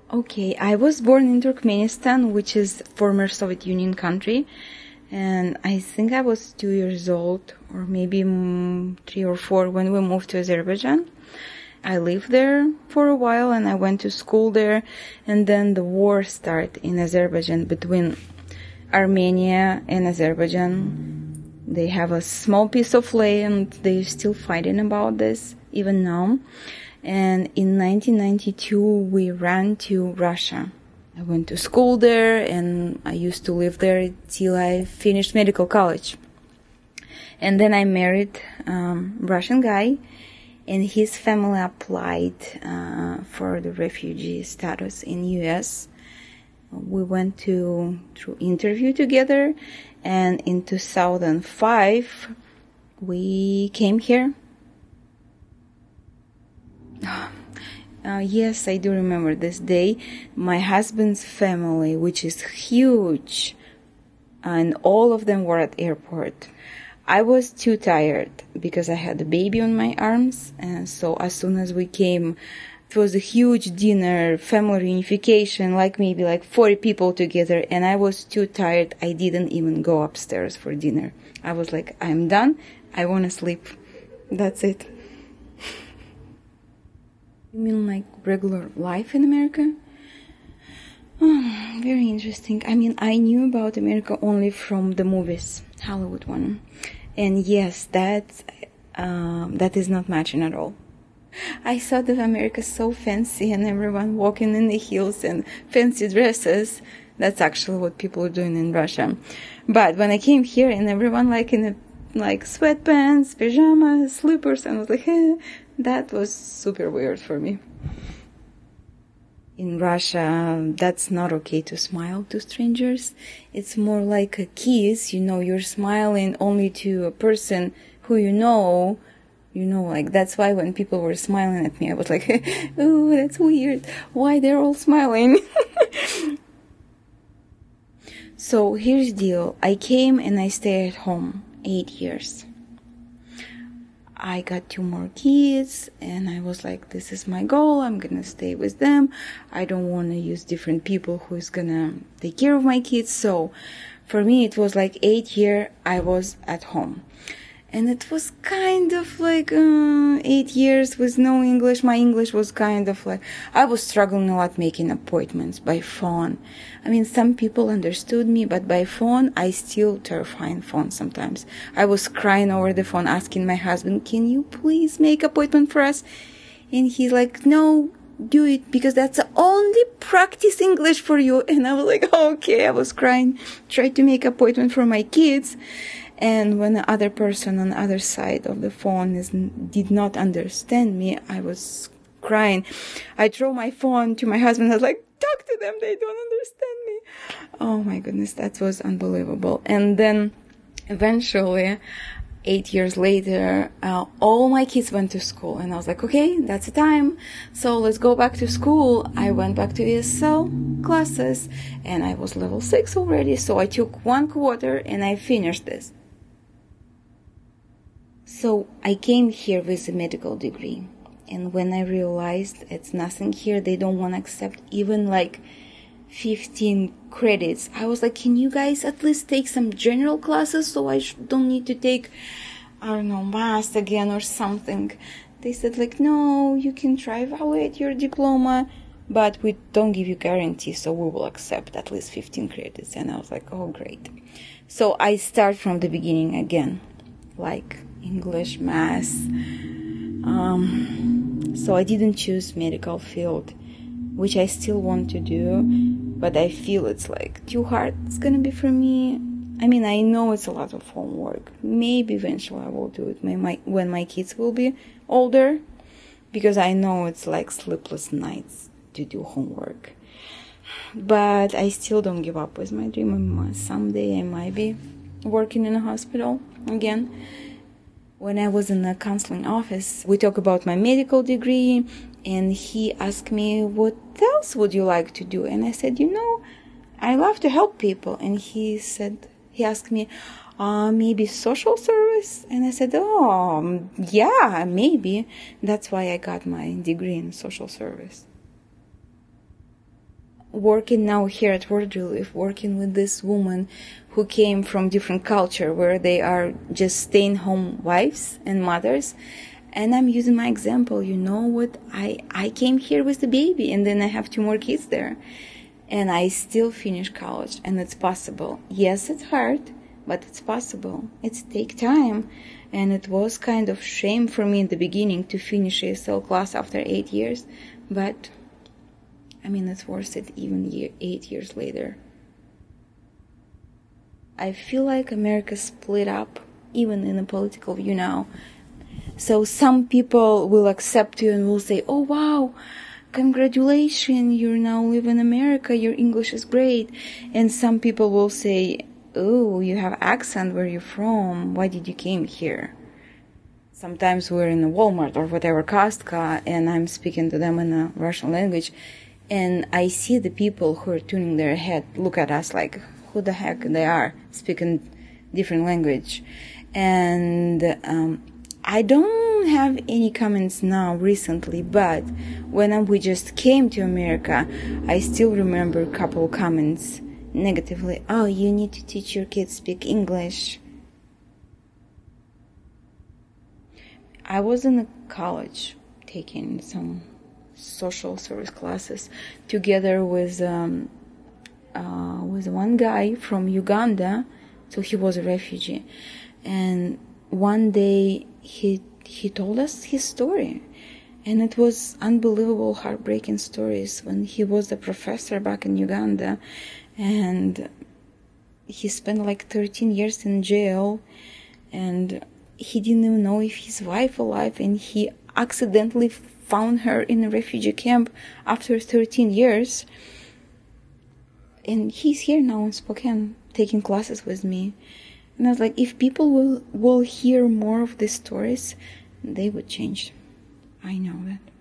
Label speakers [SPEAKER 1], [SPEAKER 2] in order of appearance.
[SPEAKER 1] Okay, I was born in Turkmenistan, which is former Soviet Union country, and I think I was 2 years old, or maybe 3 or 4 when we moved to Azerbaijan. I lived there for a while, and I went to school there, and then the war started in Azerbaijan between Armenia and Azerbaijan. They have a small piece of land. They're still fighting about this, even now. And in 1992, we ran to Russia. I went to school there, and I used to live there till I finished medical college. And then I married a Russian guy, and his family applied for the refugee status in U.S. We went through interview together, and in 2005, we came here. Yes, I do remember this day. My husband's family, which is huge, and all of them were at airport. I was too tired because I had a baby on my arms, and so as soon as we came, it was a huge dinner, family reunification, maybe 40 people together, and I was too tired. I didn't even go upstairs for dinner. I was like, I'm done. I want to sleep. That's it. You mean regular life in America? Oh, very interesting. I knew about America only from the movies, Hollywood one. And yes, that is not matching at all. I thought that America is so fancy and everyone walking in the hills and fancy dresses. That's actually what people are doing in Russia. But when I came here and everyone in sweatpants, pajamas, slippers, and I was like, that was super weird for me. In Russia, that's not okay to smile to strangers. It's more like a kiss, you're smiling only to a person who you know, that's why when people were smiling at me, I was like, ooh, that's weird. Why they're all smiling? So here's the deal. I came and I stayed at home 8 years. I got 2 more kids, and I was like, this is my goal. I'm going to stay with them. I don't want to use different people who's going to take care of my kids. So for me, it was 8 years I was at home. And it was kind of 8 years with no English. My English was kind of I was struggling a lot making appointments by phone. Some people understood me, but by phone, I still terrifying phone sometimes. I was crying over the phone, asking my husband, can you please make appointment for us? And he's like, no, do it, because that's the only practice English for you. And I was like, okay, I was crying, tried to make appointment for my kids. And when the other person on the other side of the phone did not understand me, I was crying. I threw my phone to my husband. I was like, talk to them. They don't understand me. Oh my goodness, that was unbelievable. And then eventually, 8 years later, all my kids went to school. And I was like, okay, that's the time. So let's go back to school. I went back to ESL classes, and I was level 6 already. So I took 1 quarter and I finished this. So I came here with a medical degree, and when I realized it's nothing here, they don't want to accept even 15 credits. I was like, can you guys at least take some general classes so I don't need to take, math again or something. They said no, you can try evaluate your diploma, but we don't give you guarantee, so we will accept at least 15 credits. And I was like, oh, great. So I start from the beginning again, English, math. So I didn't choose medical field, which I still want to do, but I feel it's too hard. It's gonna be for me. I know it's a lot of homework. Maybe eventually I will do it when my kids will be older, because I know it's sleepless nights to do homework. But I still don't give up with my dream. Someday I might be working in a hospital again. When I was in the counseling office, we talked about my medical degree, and he asked me, what else would you like to do? And I said, I love to help people. And he asked me, maybe social service? And I said, yeah, maybe. That's why I got my degree in social service. working now here at Word Relief, working with this woman who came from different culture where they are just stay-at-home wives and mothers. And I'm using my example. You know what? I came here with the baby, and then I have 2 more kids there. And I still finish college, and it's possible. Yes, it's hard, but it's possible. It takes time. And it was kind of shame for me in the beginning to finish ESL class after 8 years. But, I mean, it's worth it even 8 years later. I feel like America split up, even in a political view now. So some people will accept you and will say, oh, wow, congratulations, you now live in America, your English is great. And some people will say, oh, you have accent, where you from? Why did you came here? Sometimes we're in a Walmart or whatever, Costco, and I'm speaking to them in a Russian language. And I see the people who are turning their head, look at us like, who the heck they are, speaking different language. And I don't have any comments now recently, but when we just came to America, I still remember a couple comments negatively. Oh, you need to teach your kids speak English. I was in a college taking some social service classes together with one guy from Uganda. So he was a refugee, and one day he told us his story, and it was unbelievable, heartbreaking stories. When he was a professor back in Uganda, and he spent like 13 years in jail, and he didn't even know if his wife alive, and he accidentally found her in a refugee camp after 13 years. And he's here now in Spokane taking classes with me. And I was like, if people will hear more of these stories, they would change. I know that.